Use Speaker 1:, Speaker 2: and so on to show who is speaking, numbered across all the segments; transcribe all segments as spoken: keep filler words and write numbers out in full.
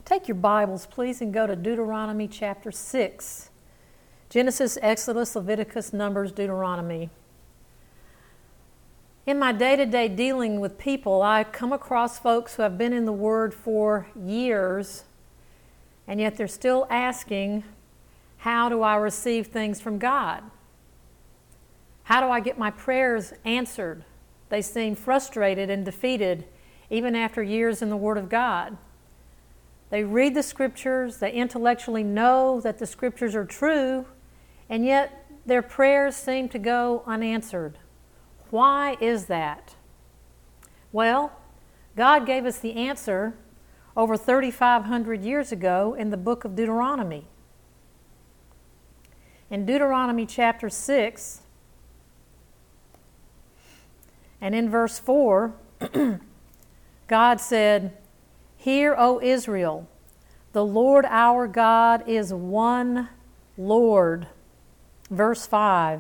Speaker 1: Take your Bibles, please, and go to Deuteronomy chapter six. Genesis, Exodus, Leviticus, Numbers, Deuteronomy. In my day-to-day dealing with people, I come across folks who have been in the Word for years, and yet they're still asking, how do I receive things from God? How do I get my prayers answered? They seem frustrated and defeated, even after years in the Word of God. They read the Scriptures, they intellectually know that the Scriptures are true, and yet their prayers seem to go unanswered. Why is that? Well, God gave us the answer over thirty-five hundred years ago in the book of Deuteronomy. In Deuteronomy chapter six, and in verse four, God said, "Hear, O Israel, the Lord our God is one Lord." Verse five,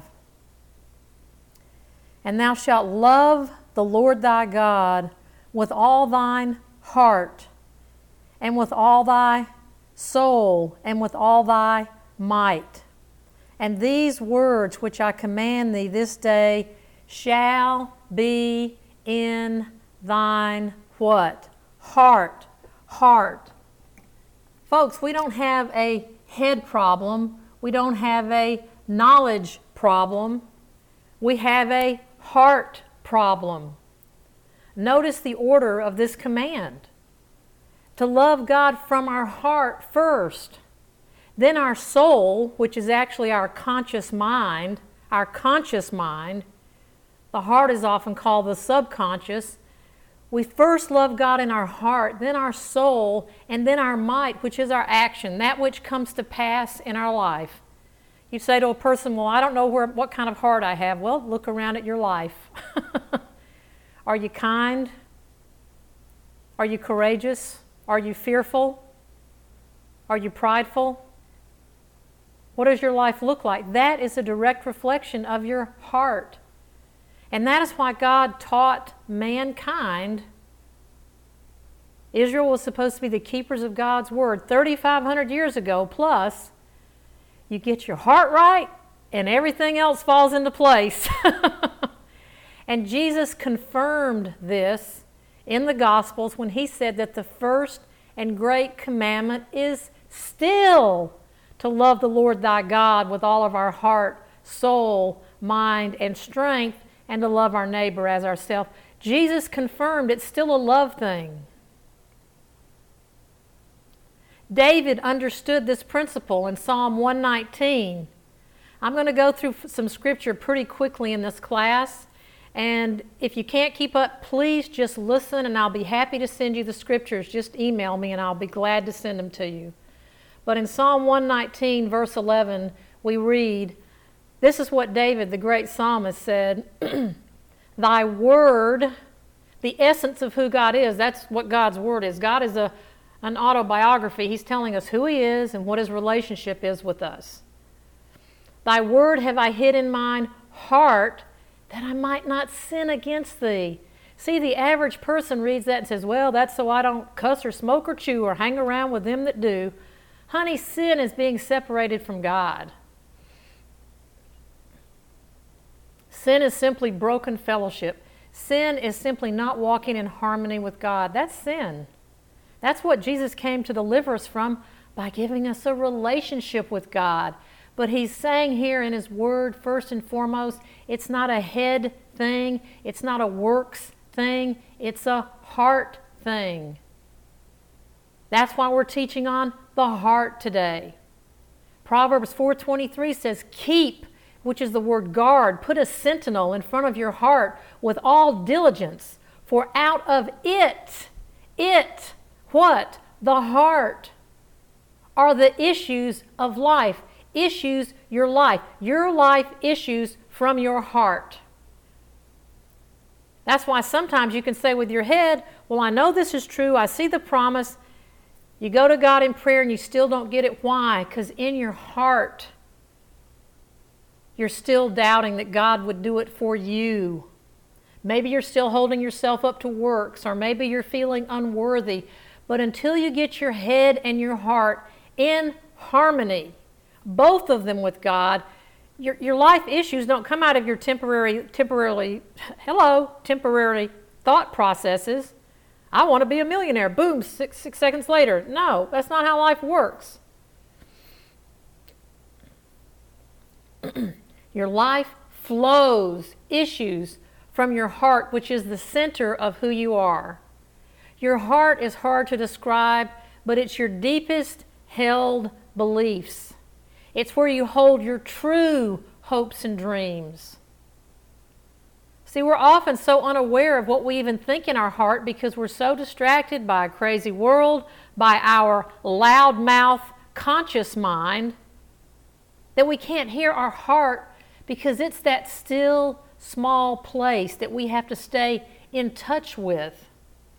Speaker 1: "And thou shalt love the Lord thy God with all thine heart, and with all thy soul, and with all thy might. And these words which I command thee this day shall be in thine" what? Heart. Heart. Folks, we don't have a head problem. We don't have a knowledge problem. We have a heart problem. Notice the order of this command. To love God from our heart first. Then our soul, which is actually our conscious mind, our conscious mind. The heart is often called the subconscious. We first love God in our heart, then our soul, and then our might, which is our action, that which comes to pass in our life. You say to a person, well, I don't know where, what kind of heart I have. Well, look around at your life. Are you kind? Are you courageous? Are you fearful? Are you prideful? What does your life look like? That is a direct reflection of your heart. And that is why God taught mankind. Israel was supposed to be the keepers of God's Word thirty-five hundred years ago, plus you get your heart right and everything else falls into place. And Jesus confirmed this in the Gospels when he said that the first and great commandment is still to love the Lord thy God with all of our heart, soul, mind, and strength, and to love our neighbor as ourselves. Jesus confirmed it's still a love thing. David understood this principle in Psalm one nineteen. I'm going to go through some scripture pretty quickly in this class, and if you can't keep up, please just listen, and I'll be happy to send you the scriptures. Just email me, and I'll be glad to send them to you. But in Psalm one nineteen, verse eleven, we read, this is what David, the great psalmist, said, "Thy word," the essence of who God is, that's what God's word is. God is a, an autobiography. He's telling us who he is and what his relationship is with us. "Thy word have I hid in mine heart, that I might not sin against thee." See, the average person reads that and says, well, that's so I don't cuss or smoke or chew or hang around with them that do. Honey, sin is being separated from God. Sin is simply broken fellowship. Sin is simply not walking in harmony with God. That's sin. That's what Jesus came to deliver us from by giving us a relationship with God. But he's saying here in his word, first and foremost, it's not a head thing. It's not a works thing. It's a heart thing. That's why we're teaching on the heart today. Proverbs four twenty-three says, "Keep," which is the word guard, "put a sentinel in front of your heart with all diligence, for out of it, it, what? The heart, are the issues of life." Issues your life. Your life issues from your heart. That's why sometimes you can say with your head, well, I know this is true. I see the promise. You go to God in prayer and you still don't get it. Why? Because in your heart, you're still doubting that God would do it for you. Maybe you're still holding yourself up to works, or maybe you're feeling unworthy. But until you get your head and your heart in harmony, both of them with God, your, your life issues don't come out of your temporary, temporarily, hello, temporary thought processes. I want to be a millionaire. Boom, six, six seconds later. No, that's not how life works. Your life flows issues from your heart, which is the center of who you are. Your heart is hard to describe, but it's your deepest held beliefs. It's where you hold your true hopes and dreams. See, we're often so unaware of what we even think in our heart because we're so distracted by a crazy world, by our loudmouth conscious mind, that we can't hear our heart because it's that still, small place that we have to stay in touch with.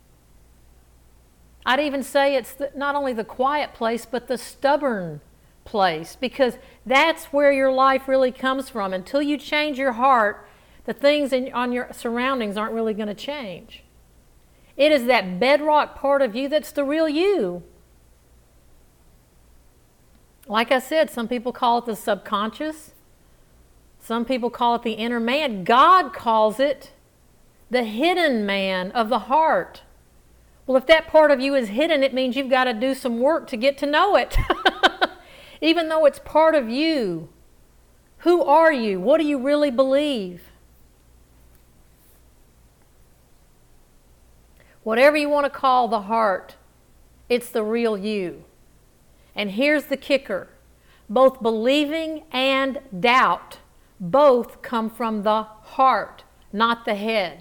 Speaker 1: I'd even say it's the, not only the quiet place, but the stubborn place, because that's where your life really comes from. Until you change your heart, the things in, on your surroundings aren't really going to change. It is that bedrock part of you that's the real you. Like I said, some people call it the subconscious. Some people call it the inner man. God calls it the hidden man of the heart. Well, if that part of you is hidden, it means you've got to do some work to get to know it. Even though it's part of you. Who are you? What do you really believe? Whatever you want to call the heart, it's the real you. And here's the kicker. Both believing and doubt both come from the heart, not the head.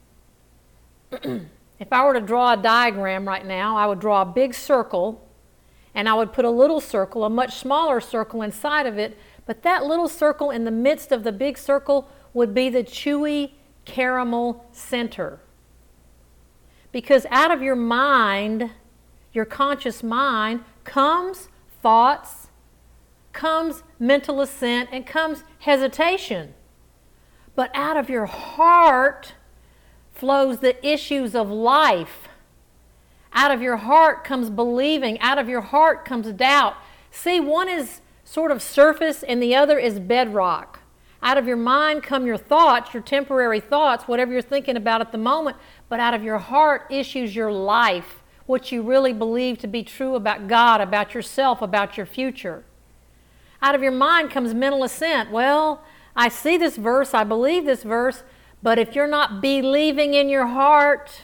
Speaker 1: If I were to draw a diagram right now, I would draw a big circle, and I would put a little circle, a much smaller circle inside of it, but that little circle in the midst of the big circle would be the chewy caramel center. Because out of your mind, your conscious mind, comes thoughts, comes mental assent, and comes hesitation. But out of your heart flows the issues of life. Out of your heart comes believing. Out of your heart comes doubt. See, one is sort of surface and the other is bedrock. Out of your mind come your thoughts, your temporary thoughts, whatever you're thinking about at the moment, but out of your heart issues your life, what you really believe to be true about God, about yourself, about your future. Out of your mind comes mental assent. Well, I see this verse, I believe this verse, but if you're not believing in your heart,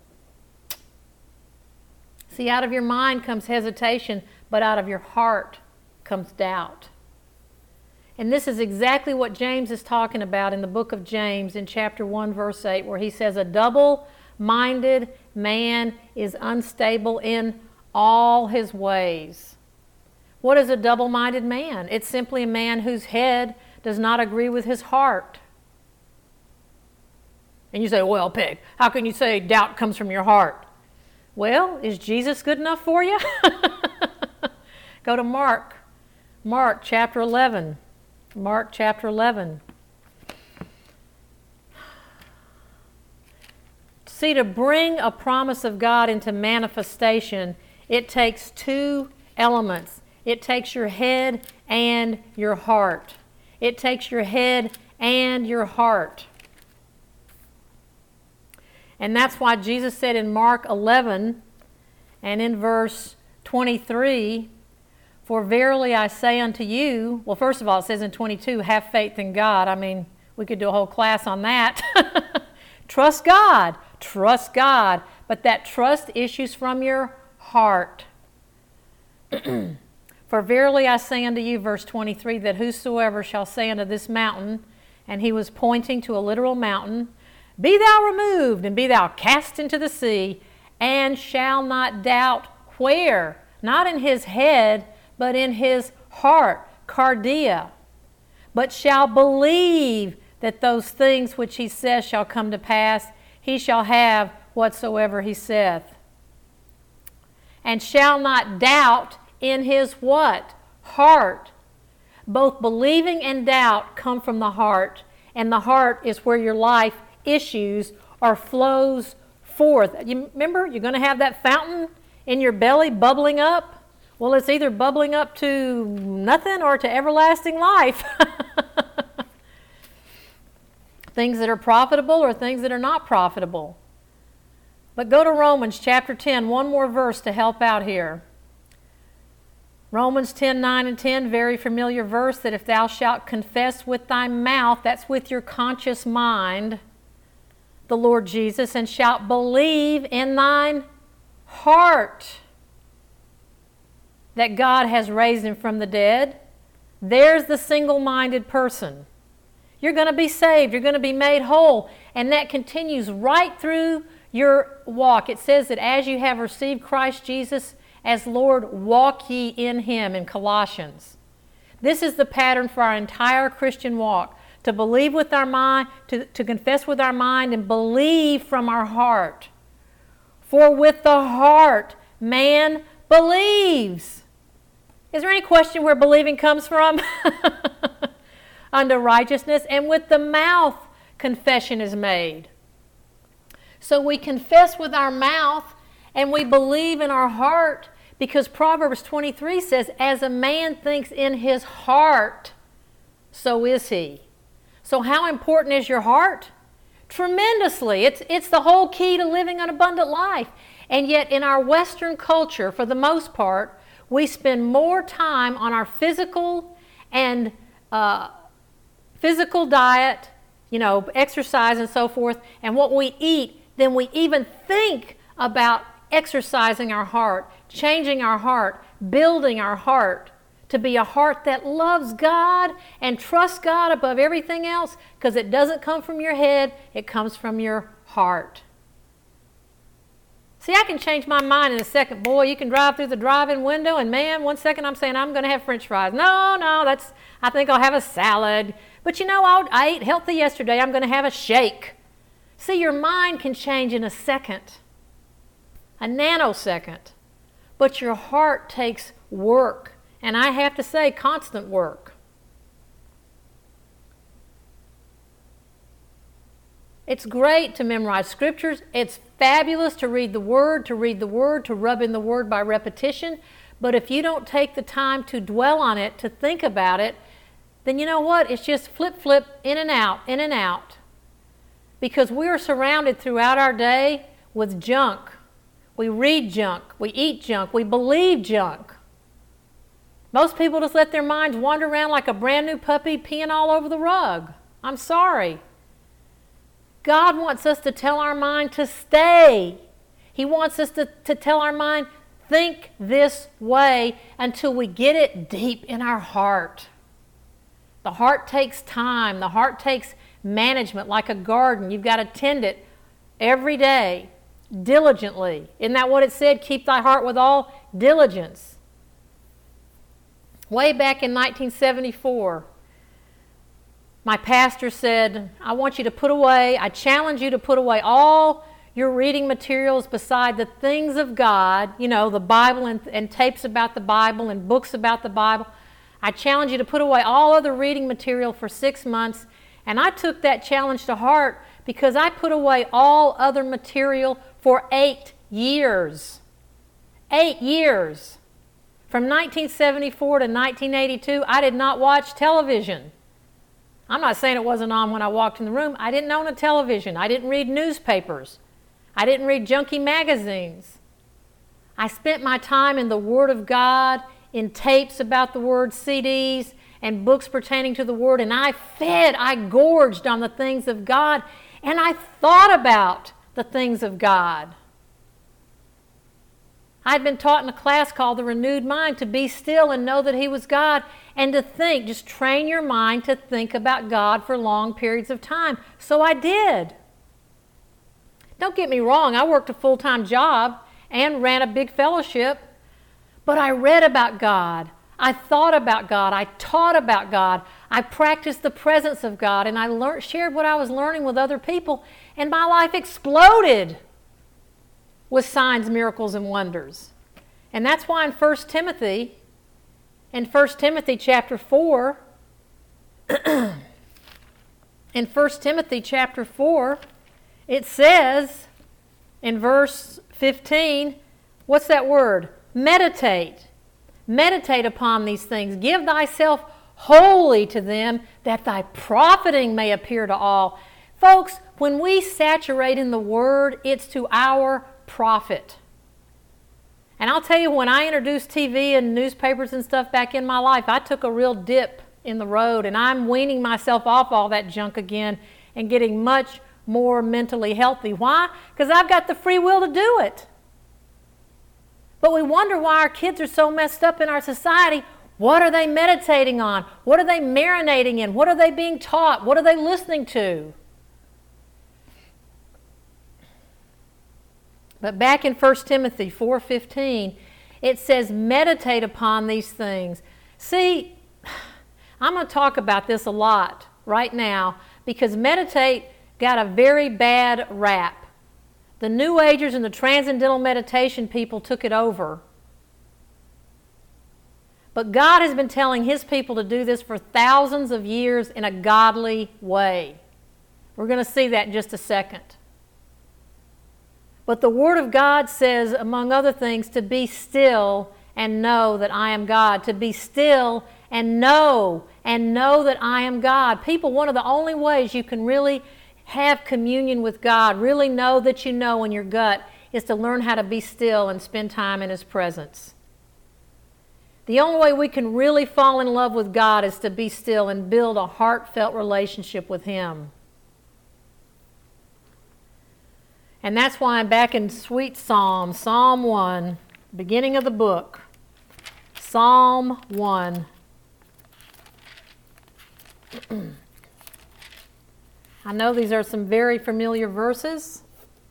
Speaker 1: see, out of your mind comes hesitation, but out of your heart comes doubt. And this is exactly what James is talking about in the book of James in chapter one, verse eight, where he says, a double-minded man is unstable in all his ways. What is a double-minded man? It's simply a man whose head does not agree with his heart. And you say, well, Peg, how can you say doubt comes from your heart? Well, is Jesus good enough for you? Go to Mark. Mark chapter eleven. Mark chapter eleven. See, to bring a promise of God into manifestation, it takes two elements. It takes your head and your heart. It takes your head and your heart. And that's why Jesus said in Mark eleven and in verse twenty-three, for verily I say unto you, well, first of all, it says in twenty-two, have faith in God. I mean, we could do a whole class on that. Trust God. Trust God. But that trust issues from your heart. For verily I say unto you, verse twenty-three, that whosoever shall say unto this mountain, and he was pointing to a literal mountain, be thou removed, and be thou cast into the sea, and shall not doubt where? Not in his head, but in his heart, cardia. But shall believe that those things which he says shall come to pass, he shall have whatsoever he saith. And shall not doubt in his what? Heart. Both believing and doubt come from the heart, and the heart is where your life issues or flows forth. You remember, you're going to have that fountain in your belly bubbling up? Well, it's either bubbling up to nothing or to everlasting life. Things that are profitable or things that are not profitable. But go to Romans chapter ten, one more verse to help out here. Romans ten, nine and ten, very familiar verse, that if thou shalt confess with thy mouth, that's with your conscious mind, the Lord Jesus, and shalt believe in thine heart that God has raised him from the dead, there's the single-minded person. You're going to be saved. You're going to be made whole. And that continues right through your walk. It says that as you have received Christ Jesus as Lord, walk ye in him in Colossians. This is the pattern for our entire Christian walk. To believe with our mind, to, to confess with our mind, and believe from our heart. For with the heart man believes. Is there any question where believing comes from? Unto righteousness, and with the mouth confession is made. So we confess with our mouth and we believe in our heart, because Proverbs twenty-three says, as a man thinks in his heart, so is he. So how important is your heart? Tremendously. It's, it's the whole key to living an abundant life. And yet in our Western culture, for the most part, we spend more time on our physical and uh, physical diet, you know, exercise and so forth, and what we eat, than we even think about exercising our heart, changing our heart, building our heart to be a heart that loves God and trusts God above everything else, because it doesn't come from your head, it comes from your heart. See, I can change my mind in a second. Boy, you can drive through the drive-in window and man, one second I'm saying I'm going to have French fries. No, no, that's, I think I'll have a salad. But you know, I'll, I ate healthy yesterday. I'm going to have a shake. See, your mind can change in a second, a nanosecond. But your heart takes work. And I have to say, constant work. It's great to memorize scriptures. It's fabulous to read the Word, to read the Word, to rub in the Word by repetition. But if you don't take the time to dwell on it, to think about it, then you know what? It's just flip, flip, in and out, in and out. Because we are surrounded throughout our day with junk. We read junk. We eat junk. We believe junk. Most people just let their minds wander around like a brand new puppy peeing all over the rug. I'm sorry. God wants us to tell our mind to stay. He wants us to, to tell our mind, think this way, until we get it deep in our heart. The heart takes time. The heart takes management, like a garden. You've got to tend it every day, diligently. Isn't that what it said? Keep thy heart with all diligence. Way back in nineteen seventy-four, my pastor said, I want you to put away, I challenge you to put away all your reading materials beside the things of God, you know, the Bible and, and tapes about the Bible and books about the Bible. I challenge you to put away all other reading material for six months. And I took that challenge to heart, because I put away all other material for eight years. Eight years. From nineteen seventy-four to nineteen eighty-two, I did not watch television. I'm not saying it wasn't on when I walked in the room. I didn't own a television. I didn't read newspapers. I didn't read junky magazines. I spent my time in the Word of God, in tapes about the Word, C Ds, and books pertaining to the Word, and I fed, I gorged on the things of God, and I thought about the things of God. I'd been taught in a class called The Renewed Mind to be still and know that He was God, and to think, just train your mind to think about God for long periods of time. So I did. Don't get me wrong, I worked a full-time job and ran a big fellowship, but I read about God. I thought about God. I taught about God. I practiced the presence of God, and I learned, shared what I was learning with other people, and my life exploded with signs, miracles, and wonders. And that's why in First Timothy, in First Timothy chapter four, in First Timothy chapter four, it says in verse fifteen, What's that word? Meditate. Meditate upon these things. Give thyself wholly to them, that thy profiting may appear to all. Folks, when we saturate in the Word, it's to our profit. And I'll tell you, when I introduced T V and newspapers and stuff back in my life, I took a real dip in the road, and I'm weaning myself off all that junk again and getting much more mentally healthy. Why? Because I've got the free will to do it. But we wonder why our kids are so messed up in our society. What are they meditating on? What are they marinating in? What are they being taught? What are they listening to? But back in First Timothy four fifteen, it says, meditate upon these things. See, I'm going to talk about this a lot right now because meditate got a very bad rap. The New Agers and the Transcendental Meditation people took it over. But God has been telling His people to do this for thousands of years in a godly way. We're going to see that in just a second. But the Word of God says, among other things, to be still and know that I am God. To be still and know, and know that I am God. People, one of the only ways you can really have communion with God, really know that you know in your gut, is to learn how to be still and spend time in His presence. The only way we can really fall in love with God is to be still and build a heartfelt relationship with Him. And that's why I'm back in sweet Psalm, Psalm one, beginning of the book. Psalm one. I know these are some very familiar verses.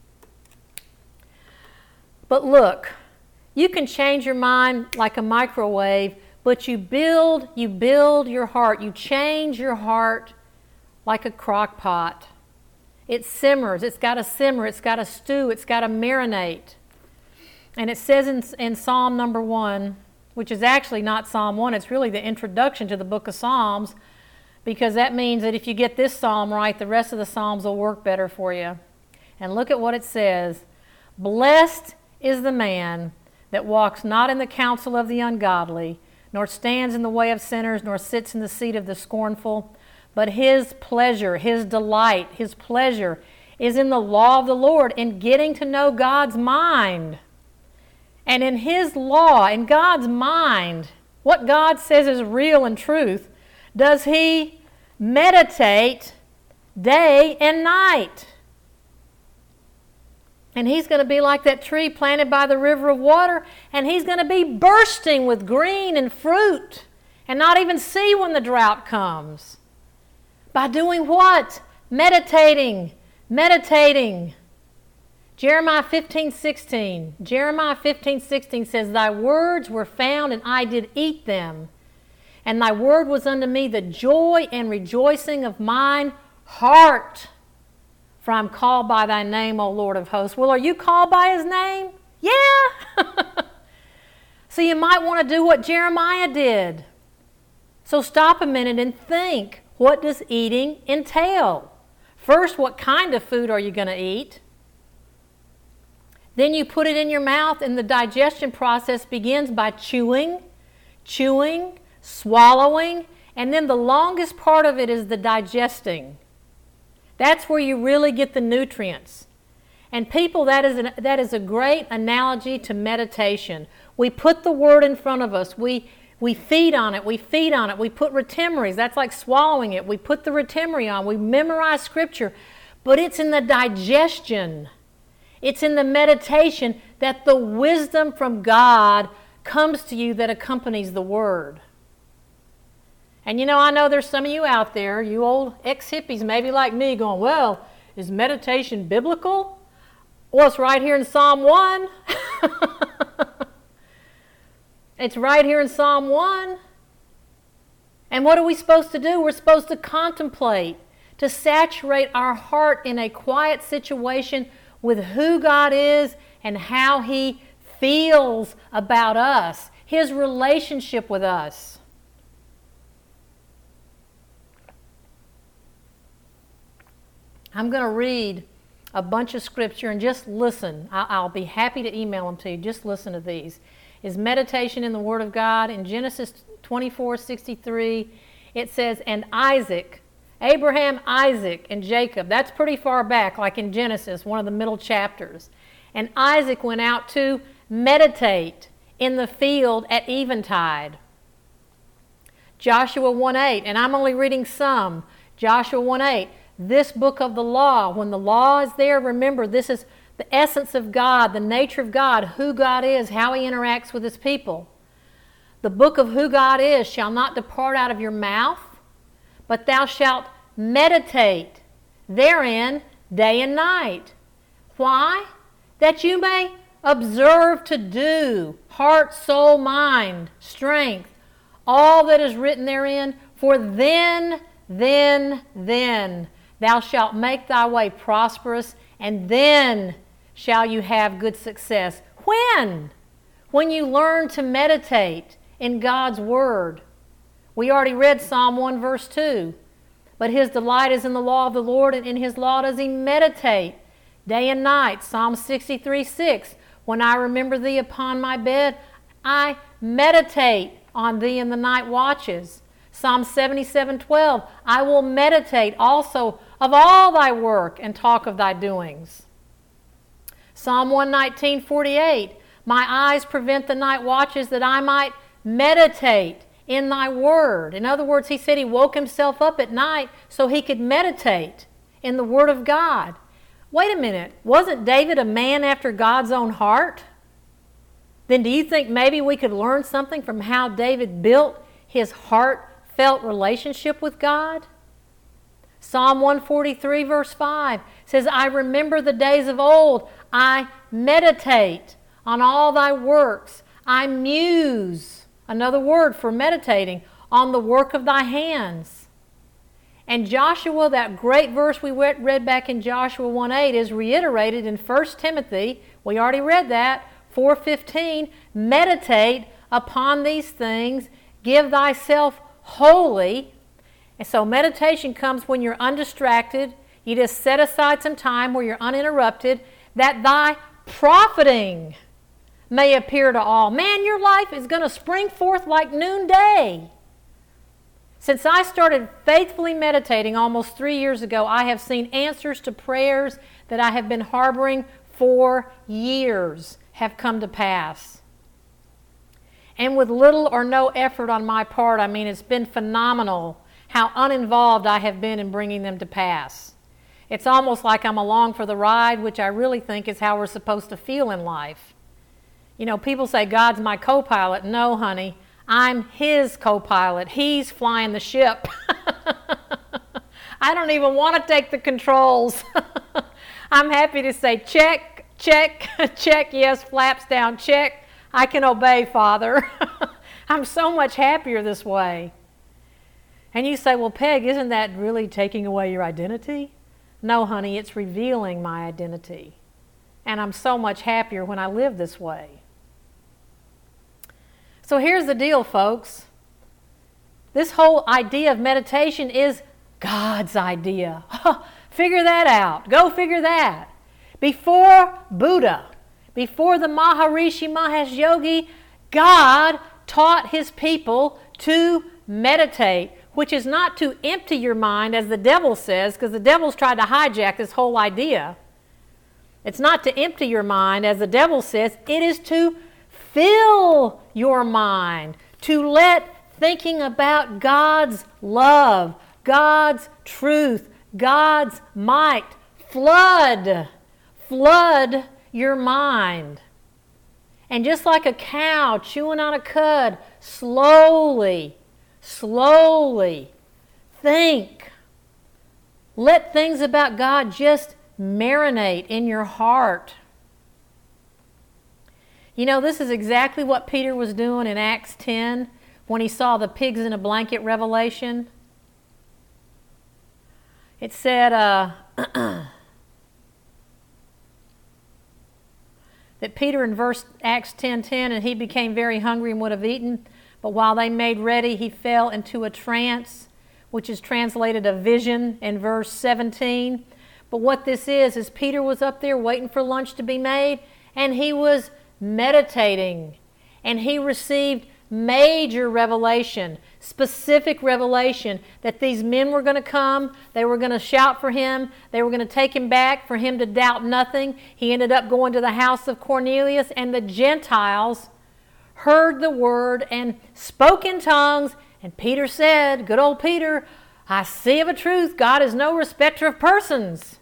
Speaker 1: But look, you can change your mind like a microwave, but you build, you build your heart. You change your heart like a crock pot. It simmers. It's got to simmer. It's got to stew. It's got to marinate. And it says in, in Psalm number one, which is actually not Psalm one, it's really the introduction to the book of Psalms, because that means that if you get this psalm right, the rest of the psalms will work better for you. And look at what it says. Blessed is the man that walks not in the counsel of the ungodly, nor stands in the way of sinners, nor sits in the seat of the scornful, but his pleasure, his delight, his pleasure is in the law of the Lord, in getting to know God's mind. And in His law, in God's mind, what God says is real and truth, does he meditate day and night. And he's going to be like that tree planted by the river of water, and he's going to be bursting with green and fruit and not even see when the drought comes. By doing what? Meditating. Meditating. Jeremiah fifteen sixteen. Jeremiah fifteen sixteen says, Thy words were found, and I did eat them. And thy word was unto me the joy and rejoicing of mine heart. For I'm called by thy name, O Lord of hosts. Well, are you called by his name? Yeah. So you might want to do what Jeremiah did. So stop a minute and think, what does eating entail? First, what kind of food are you going to eat? Then you put it in your mouth, and the digestion process begins by chewing, chewing, swallowing, and then the longest part of it is the digesting. That's where you really get the nutrients. And people, that is, an, that is a great analogy to meditation. We put the word in front of us. We, we feed on it. We feed on it. We put retemeries. That's like swallowing it. We put the retemery on. We memorize Scripture. But it's in the digestion. It's in the meditation that the wisdom from God comes to you that accompanies the Word. And you know, I know there's some of you out there, you old ex-hippies maybe like me, going, well, is meditation biblical? Well, it's right here in Psalm one. It's right here in Psalm one. And what are we supposed to do? We're supposed to contemplate, to saturate our heart in a quiet situation with who God is and how He feels about us, His relationship with us. I'm going to read a bunch of scripture and just listen. I'll be happy to email them to you. Just listen to these. Is meditation in the Word of God. In Genesis twenty-four sixty-three, it says, and Isaac, Abraham, Isaac, and Jacob. That's pretty far back, like in Genesis, one of the middle chapters. And Isaac went out to meditate in the field at eventide. Joshua one eight, and I'm only reading some. Joshua one eight, this book of the law, when the law is there, remember this is the essence of God, the nature of God, who God is, how He interacts with His people. The book of who God is shall not depart out of your mouth, but thou shalt meditate therein day and night. Why? That you may observe to do, heart, soul, mind, strength, all that is written therein, for then, then, then thou shalt make thy way prosperous, and then shall you have good success. When? When you learn to meditate in God's Word. We already read Psalm one verse two. But his delight is in the law of the Lord, and in His law does he meditate day and night. Psalm sixty-three six. When I remember thee upon my bed, I meditate on thee in the night watches. Psalm seventy-seven twelve. I will meditate also of all thy work and talk of thy doings. Psalm one nineteen forty-eight. My eyes prevent the night watches that I might meditate in thy word. In other words, he said he woke himself up at night so he could meditate in the Word of God. Wait a minute, wasn't David a man after God's own heart? Then do you think maybe we could learn something from how David built his heartfelt relationship with God? Psalm one forty-three verse five says, I remember the days of old. I meditate on all thy works. I muse, another word for meditating, on the work of thy hands. And Joshua, that great verse we read back in Joshua one eight, is reiterated in First Timothy. We already read that, four fifteen. Meditate upon these things. Give thyself wholly. And so meditation comes when you're undistracted. You just set aside some time where you're uninterrupted, that thy profiting may appear to all. Man, your life is going to spring forth like noonday. Since I started faithfully meditating almost three years ago, I have seen answers to prayers that I have been harboring for years have come to pass. And with little or no effort on my part, I mean, it's been phenomenal how uninvolved I have been in bringing them to pass. It's almost like I'm along for the ride, which I really think is how we're supposed to feel in life. You know, people say God's my co-pilot. No, honey, I'm His co-pilot. He's flying the ship. I don't even want to take the controls. I'm happy to say check, check, check, yes, flaps down, check. I can obey, Father. I'm so much happier this way. And you say, well, Peg, isn't that really taking away your identity? No, honey, it's revealing my identity. And I'm so much happier when I live this way. So here's the deal, folks. This whole idea of meditation is God's idea. Figure that out. Go figure that. Before Buddha, before the Maharishi Mahesh Yogi, God taught His people to meditate, which is not to empty your mind, as the devil says, because the devil's tried to hijack this whole idea. It's not to empty your mind, as the devil says. It is to fill your mind, to let thinking about God's love, God's truth, God's might flood, flood your mind. And just like a cow chewing on a cud, slowly, slowly think. Let things about God just marinate in your heart. You know, this is exactly what Peter was doing in Acts ten when he saw the pigs in a blanket revelation. It said uh, that Peter in verse Acts ten ten, and he became very hungry and would have eaten, but while they made ready, he fell into a trance, which is translated a vision in verse seventeen. But what this is, is Peter was up there waiting for lunch to be made, and he was meditating. And he received major revelation, specific revelation, that these men were going to come, they were going to shout for him, they were going to take him back, for him to doubt nothing. He ended up going to the house of Cornelius, and the Gentiles heard the word and spoke in tongues. And Peter said, good old Peter, I see of a truth, God is no respecter of persons.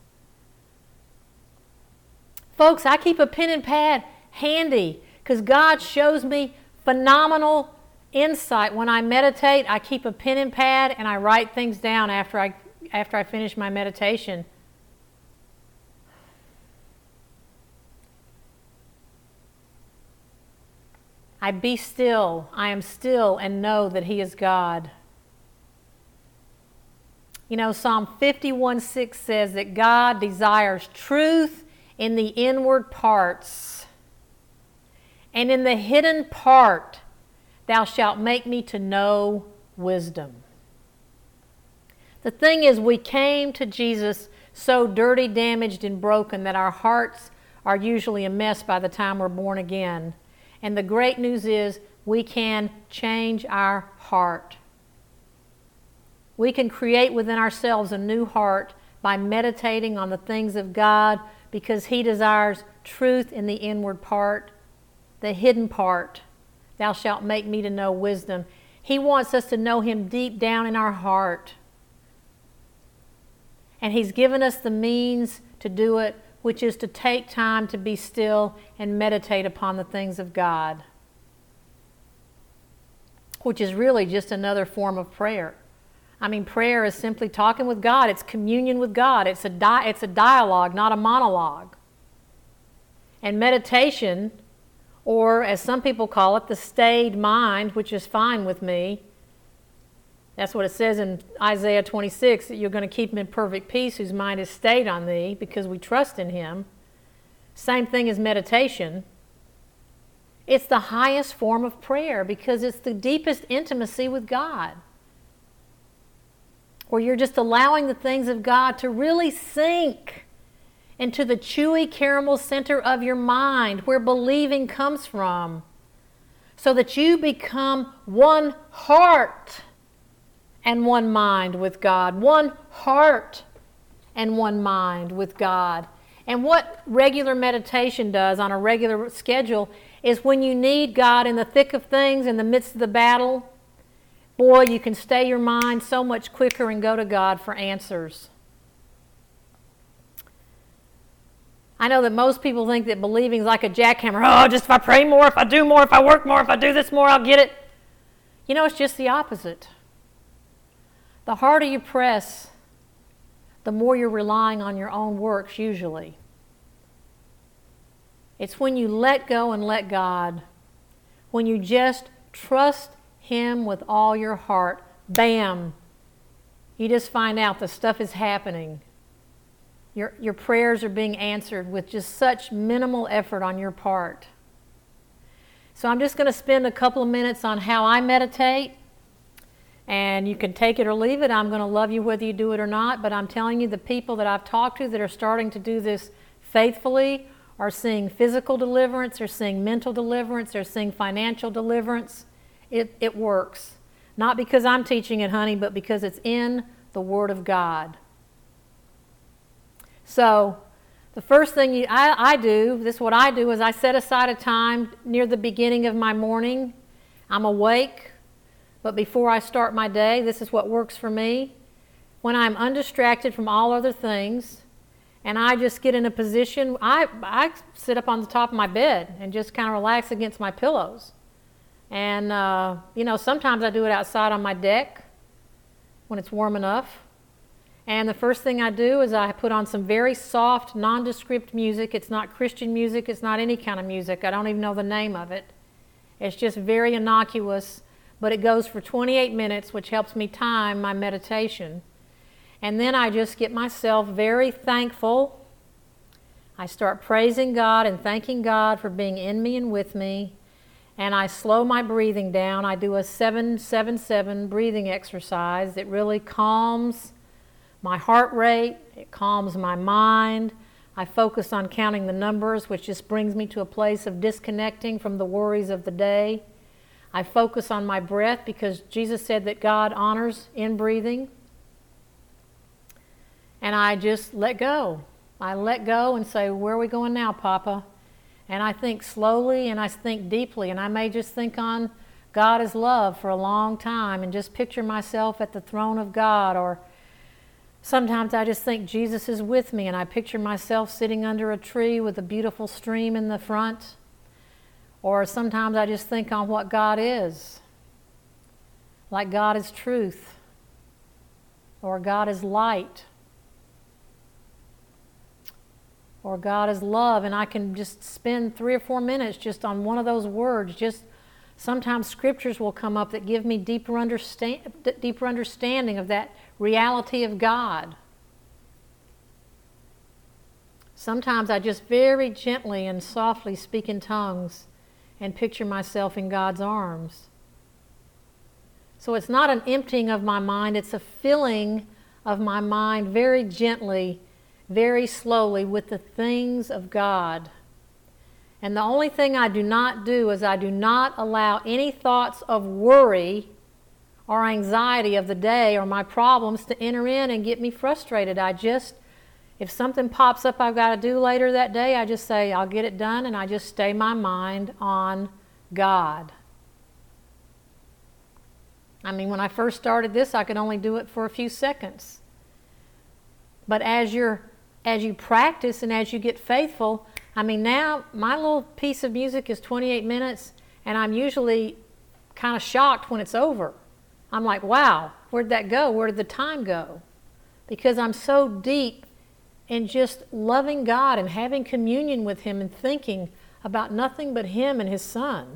Speaker 1: Folks, I keep a pen and pad handy because God shows me phenomenal insight. When I meditate, I keep a pen and pad and I write things down after I after I finish my meditation. I be still, I am still, and know that He is God. You know, Psalm fifty-one six says that God desires truth in the inward parts, and in the hidden part thou shalt make me to know wisdom. The thing is, we came to Jesus so dirty, damaged, and broken that our hearts are usually a mess by the time we're born again. And the great news is we can change our heart. We can create within ourselves a new heart by meditating on the things of God, because He desires truth in the inward part, the hidden part. Thou shalt make me to know wisdom. He wants us to know Him deep down in our heart. And He's given us the means to do it, which is to take time to be still and meditate upon the things of God, which is really just another form of prayer. I mean, prayer is simply talking with God. It's communion with God. It's a di- it's a dialogue, not a monologue. And meditation, or as some people call it, the stayed mind, which is fine with me. That's what it says in Isaiah twenty-six, that you're going to keep him in perfect peace whose mind is stayed on thee, because we trust in Him. Same thing as meditation. It's the highest form of prayer because it's the deepest intimacy with God, where you're just allowing the things of God to really sink into the chewy caramel center of your mind, where believing comes from, so that you become one heart and one mind with God. One heart and one mind with God. And what regular meditation does on a regular schedule is, when you need God in the thick of things, in the midst of the battle, boy, you can stay your mind so much quicker and go to God for answers. I know that most people think that believing is like a jackhammer. Oh, just if I pray more, if I do more, if I work more, if I do this more, I'll get it. You know, it's just the opposite. The harder you press, the more you're relying on your own works usually. It's when you let go and let God, when you just trust Him with all your heart, bam, you just find out the stuff is happening. Your, your prayers are being answered with just such minimal effort on your part. So I'm just going to spend a couple of minutes on how I meditate. And you can take it or leave it. I'm going to love you whether you do it or not. But I'm telling you, the people that I've talked to that are starting to do this faithfully are seeing physical deliverance, they're seeing mental deliverance, they're seeing financial deliverance. It, it works. Not because I'm teaching it, honey, but because it's in the Word of God. So the first thing you, I, I do, this is what I do, is I set aside a time near the beginning of my morning. I'm awake, but before I start my day, this is what works for me. When I'm undistracted from all other things, and I just get in a position, I, I sit up on the top of my bed and just kind of relax against my pillows. And, uh, you know, sometimes I do it outside on my deck when it's warm enough. And the first thing I do is I put on some very soft, nondescript music. It's not Christian music. It's not any kind of music. I don't even know the name of it. It's just very innocuous, but it goes for twenty-eight minutes, which helps me time my meditation. And then I just get myself very thankful. I start praising God and thanking God for being in me and with me. And I slow my breathing down. I do a seven seven seven breathing exercise that really calms my heart rate, it calms my mind. I focus on counting the numbers, which just brings me to a place of disconnecting from the worries of the day. I focus on my breath because Jesus said that God honors in-breathing. And I just let go. I let go and say, where are we going now, Papa? And I think slowly and I think deeply, and I may just think on God is love for a long time and just picture myself at the throne of God. Or sometimes I just think Jesus is with me and I picture myself sitting under a tree with a beautiful stream in the front. Or sometimes I just think on what God is. Like God is truth. Or God is light. Or God is love. And I can just spend three or four minutes just on one of those words. Just sometimes scriptures will come up that give me deeper understand, deeper understanding of that reality of God. Sometimes I just very gently and softly speak in tongues and picture myself in God's arms. So it's not an emptying of my mind, it's a filling of my mind very gently, very slowly with the things of God. And the only thing I do not do is I do not allow any thoughts of worry or anxiety of the day or my problems to enter in and get me frustrated. I just, if something pops up I've got to do later that day, I just say, I'll get it done, and I just stay my mind on God. I mean, when I first started this, I could only do it for a few seconds. But as you're, as you practice and as you get faithful, I mean, now my little piece of music is twenty-eight minutes, and I'm usually kind of shocked when it's over. I'm like, wow, where'd that go? Where did the time go? Because I'm so deep in just loving God and having communion with Him and thinking about nothing but Him and His Son.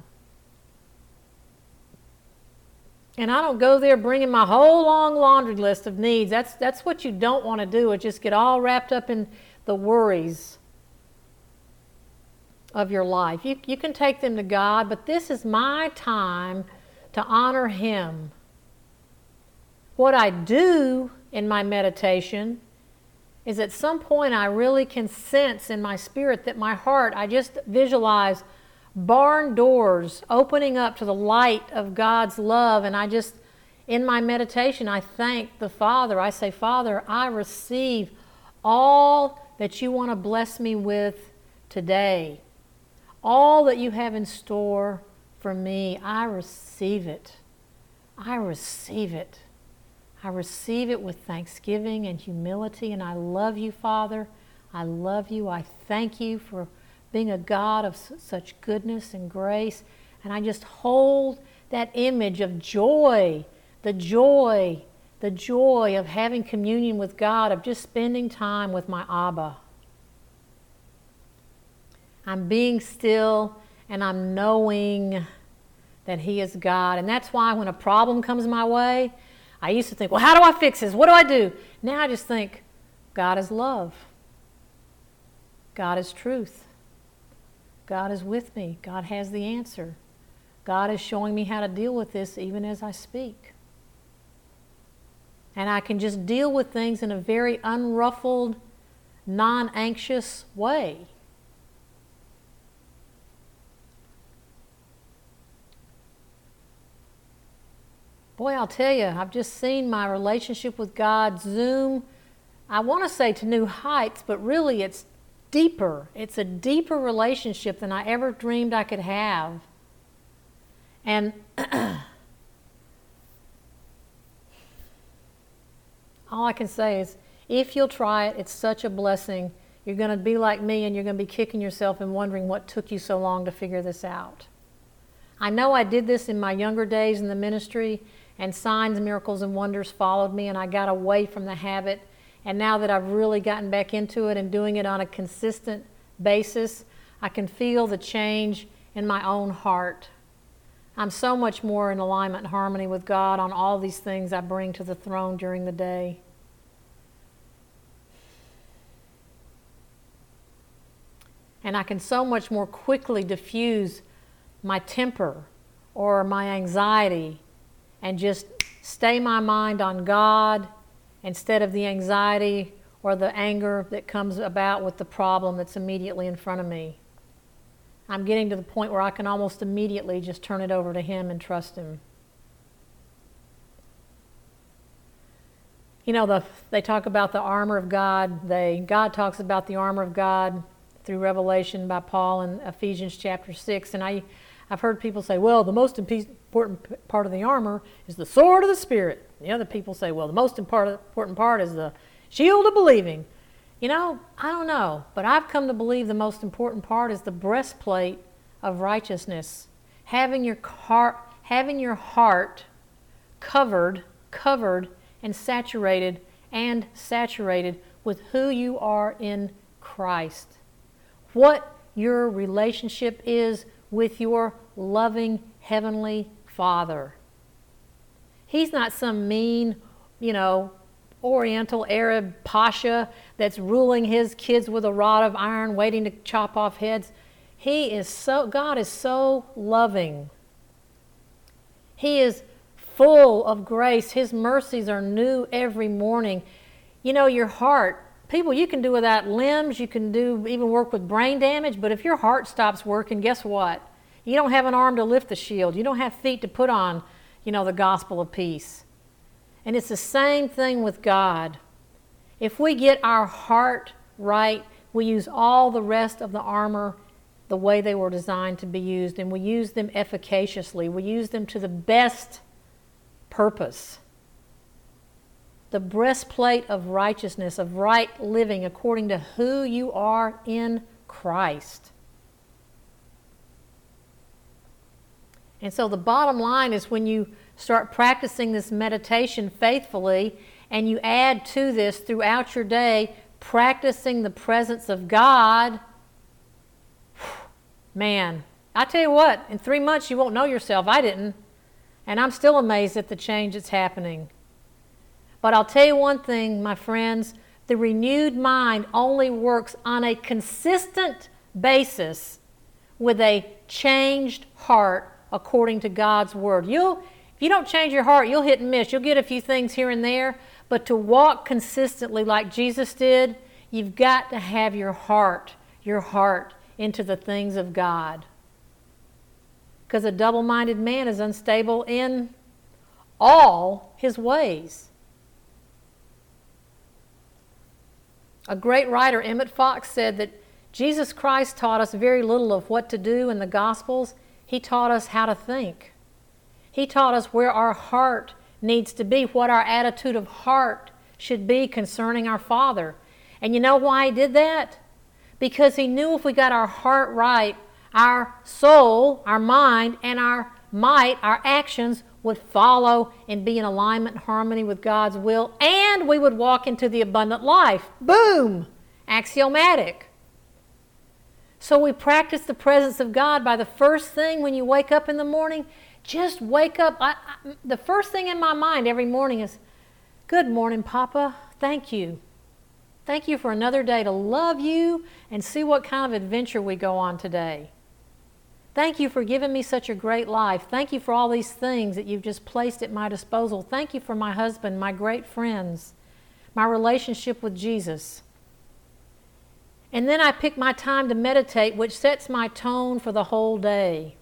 Speaker 1: And I don't go there bringing my whole long laundry list of needs. That's, that's what you don't want to do, is just get all wrapped up in the worries of your life. You, you can take them to God, but this is my time to honor Him. What I do in my meditation is at some point I really can sense in my spirit that my heart, I just visualize barn doors opening up to the light of God's love, and I just, in my meditation, I thank the Father. I say, Father, I receive all that you want to bless me with today. All that you have in store for me, I receive it. I receive it. I receive it with thanksgiving and humility, and I love you, Father. I love you. I thank you for being a God of such goodness and grace. And I just hold that image of joy, the joy, the joy of having communion with God, of just spending time with my Abba. I'm being still and I'm knowing that He is God. And that's why when a problem comes my way, I used to think, well, how do I fix this? What do I do? Now I just think, God is love. God is truth. God is with me. God has the answer. God is showing me how to deal with this even as I speak. And I can just deal with things in a very unruffled, non-anxious way. Boy, I'll tell you, I've just seen my relationship with God zoom, I want to say to new heights, but really it's deeper. It's a deeper relationship than I ever dreamed I could have. And all I can say is, if you'll try it, it's such a blessing. You're going to be like me, and you're going to be kicking yourself and wondering what took you so long to figure this out. I know I did this in my younger days in the ministry, and signs, miracles, and wonders followed me, and I got away from the habit. And now that I've really gotten back into it and doing it on a consistent basis, I can feel the change in my own heart. I'm so much more in alignment and harmony with God on all these things I bring to the throne during the day. And I can so much more quickly diffuse my temper or my anxiety and just stay my mind on God instead of the anxiety or the anger that comes about with the problem that's immediately in front of me. I'm getting to the point where I can almost immediately just turn it over to Him and trust Him. You know, the, they talk about the armor of God. They, God talks about the armor of God through Revelation by Paul in Ephesians chapter six. And I, I've heard people say, well, the most important part of the armor is the sword of the Spirit. The other people say, well, the most important part is the shield of believing. You know, I don't know, but I've come to believe the most important part is the breastplate of righteousness. Having your heart, having your heart covered, covered and saturated and saturated with who you are in Christ. What your relationship is with your loving Heavenly Father. He's not some mean, you know, Oriental Arab Pasha that's ruling his kids with a rod of iron, waiting to chop off heads. He is so, God is so loving. He is full of grace. His mercies are new every morning. You know, your heart, people, you can do without limbs, you can do even work with brain damage, but if your heart stops working, guess what? You don't have an arm to lift the shield. You don't have feet to put on, you know, the gospel of peace. And it's the same thing with God. If we get our heart right, we use all the rest of the armor the way they were designed to be used, and we use them efficaciously. We use them to the best purpose. The breastplate of righteousness, of right living according to who you are in Christ. And so the bottom line is when you start practicing this meditation faithfully and you add to this throughout your day, practicing the presence of God, man, I tell you what, in three months you won't know yourself. I didn't. And I'm still amazed at the change that's happening. But I'll tell you one thing, my friends, the renewed mind only works on a consistent basis with a changed heart according to God's Word. You'll, if you don't change your heart, you'll hit and miss. You'll get a few things here and there, but to walk consistently like Jesus did, you've got to have your heart, your heart into the things of God. Because a double-minded man is unstable in all his ways. A great writer, Emmett Fox, said that Jesus Christ taught us very little of what to do in the Gospels. He taught us how to think. He taught us where our heart needs to be, what our attitude of heart should be concerning our Father. And you know why He did that? Because He knew if we got our heart right, our soul, our mind, and our might, our actions would follow and be in alignment and harmony with God's will, and we would walk into the abundant life. Boom! Axiomatic. So we practice the presence of God by the first thing when you wake up in the morning. Just wake up. I, I, the first thing in my mind every morning is, good morning, Papa. Thank you. Thank you for another day to love you and see what kind of adventure we go on today. Thank you for giving me such a great life. Thank you for all these things that you've just placed at my disposal. Thank you for my husband, my great friends, my relationship with Jesus. And then I pick my time to meditate, which sets my tone for the whole day.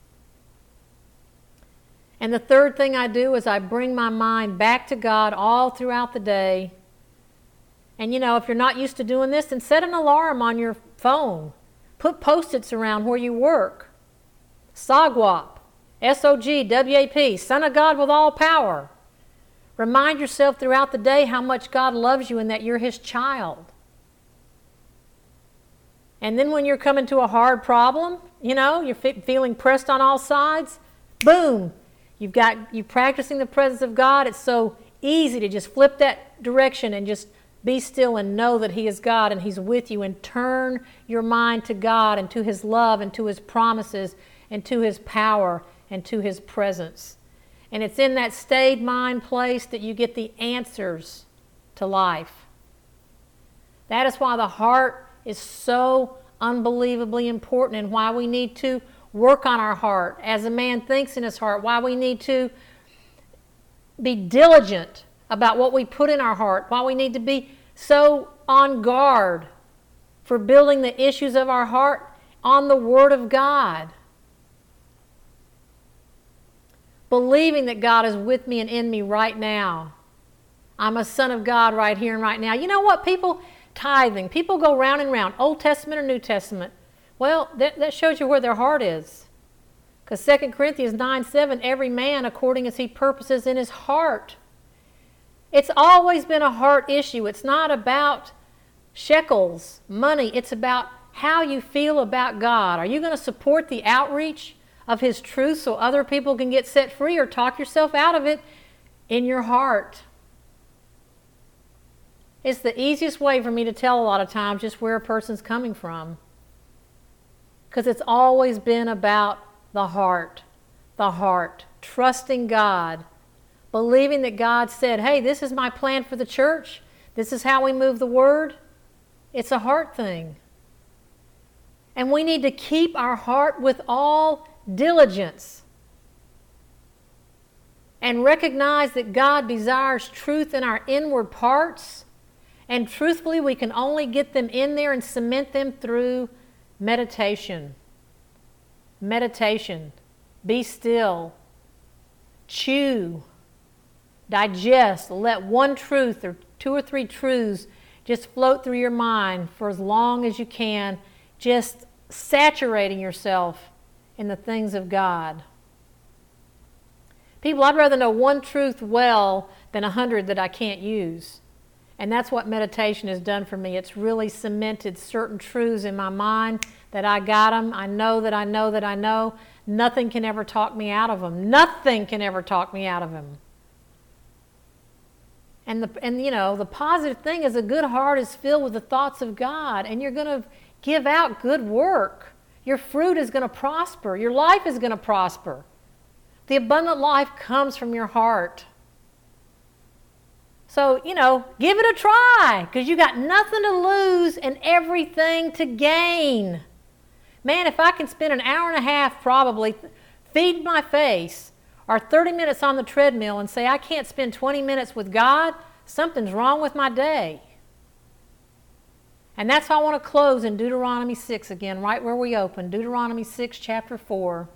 Speaker 1: And the third thing I do is I bring my mind back to God all throughout the day. And you know, if you're not used to doing this, then set an alarm on your phone. Put Post-its around where you work. Sogwap, S O G W A P, Son of God with all power. Remind yourself throughout the day how much God loves you and that you're His child. And then when you're coming to a hard problem, you know, you're fe- feeling pressed on all sides, boom, you've got, you practicing the presence of God. It's so easy to just flip that direction and just be still and know that He is God and He's with you, and turn your mind to God and to His love and to His promises and to His power and to His presence. And it's in that stayed mind place that you get the answers to life. That is why the heart is so unbelievably important, and why we need to work on our heart as a man thinks in his heart, why we need to be diligent about what we put in our heart, why we need to be so on guard for building the issues of our heart on the Word of God. Believing that God is with me and in me right now. I'm a son of God right here and right now. You know what, people? Tithing. People go round and round, Old Testament or New Testament. Well, that, that shows you where their heart is. Because Second Corinthians nine seven, every man according as he purposes in his heart. It's always been a heart issue. It's not about shekels, money. It's about how you feel about God. Are you going to support the outreach of His truth so other people can get set free, or talk yourself out of it in your heart? It's the easiest way for me to tell a lot of times just where a person's coming from. Because it's always been about the heart, the heart, trusting God, believing that God said, hey, this is my plan for the church. This is how we move the Word. It's a heart thing. And we need to keep our heart with all diligence and recognize that God desires truth in our inward parts. And truthfully, we can only get them in there and cement them through meditation. Meditation. Be still. Chew. Digest. Let one truth or two or three truths just float through your mind for as long as you can, just saturating yourself in the things of God. People, I'd rather know one truth well than a hundred that I can't use. And that's what meditation has done for me. It's really cemented certain truths in my mind that I got them. I know that I know that I know. Nothing can ever talk me out of them. Nothing can ever talk me out of them. And, the, and you know, the positive thing is a good heart is filled with the thoughts of God, and you're going to give out good work. Your fruit is going to prosper. Your life is going to prosper. The abundant life comes from your heart. So, you know, give it a try, because you got nothing to lose and everything to gain. Man, if I can spend an hour and a half probably feed my face or thirty minutes on the treadmill and say I can't spend twenty minutes with God, something's wrong with my day. And that's how I want to close in Deuteronomy six again, right where we opened. Deuteronomy six, chapter four.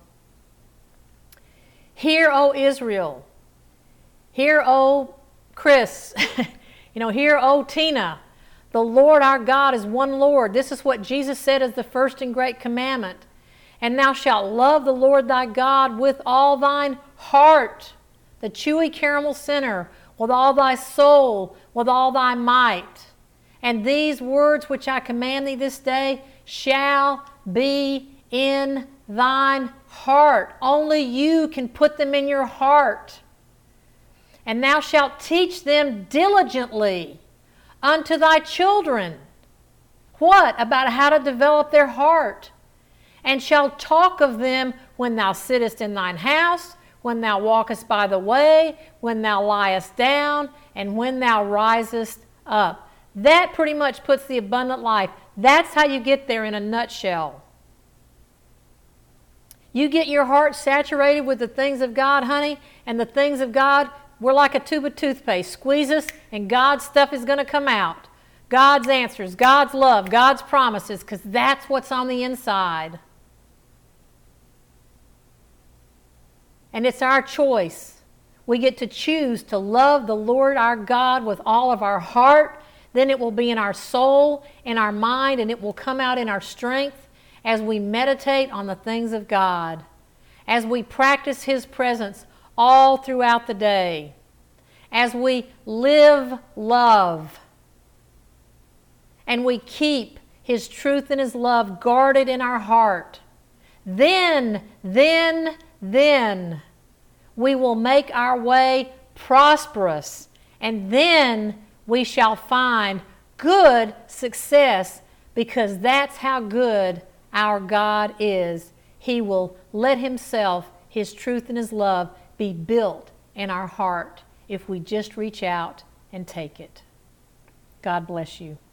Speaker 1: Hear, O Israel. Hear, O Chris. you know, hear, O Tina. The Lord our God is one Lord. This is what Jesus said as the first and great commandment. And thou shalt love the Lord thy God with all thine heart, the chewy caramel center, with all thy soul, with all thy might. And these words which I command thee this day shall be in thine heart. Only you can put them in your heart. And thou shalt teach them diligently unto thy children. What? About how to develop their heart. And shalt talk of them when thou sittest in thine house, when thou walkest by the way, when thou liest down, and when thou risest up. That pretty much puts the abundant life. That's how you get there in a nutshell. You get your heart saturated with the things of God, honey, and the things of God, we're like a tube of toothpaste. Squeeze us, and God's stuff is going to come out. God's answers, God's love, God's promises, because that's what's on the inside. And it's our choice. We get to choose to love the Lord our God with all of our heart. Then it will be in our soul, in our mind, and it will come out in our strength as we meditate on the things of God, as we practice His presence all throughout the day, as we live love, and we keep His truth and His love guarded in our heart. Then, then, then we will make our way prosperous, and then we shall find good success, because that's how good our God is. He will let Himself, His truth and His love, be built in our heart if we just reach out and take it. God bless you.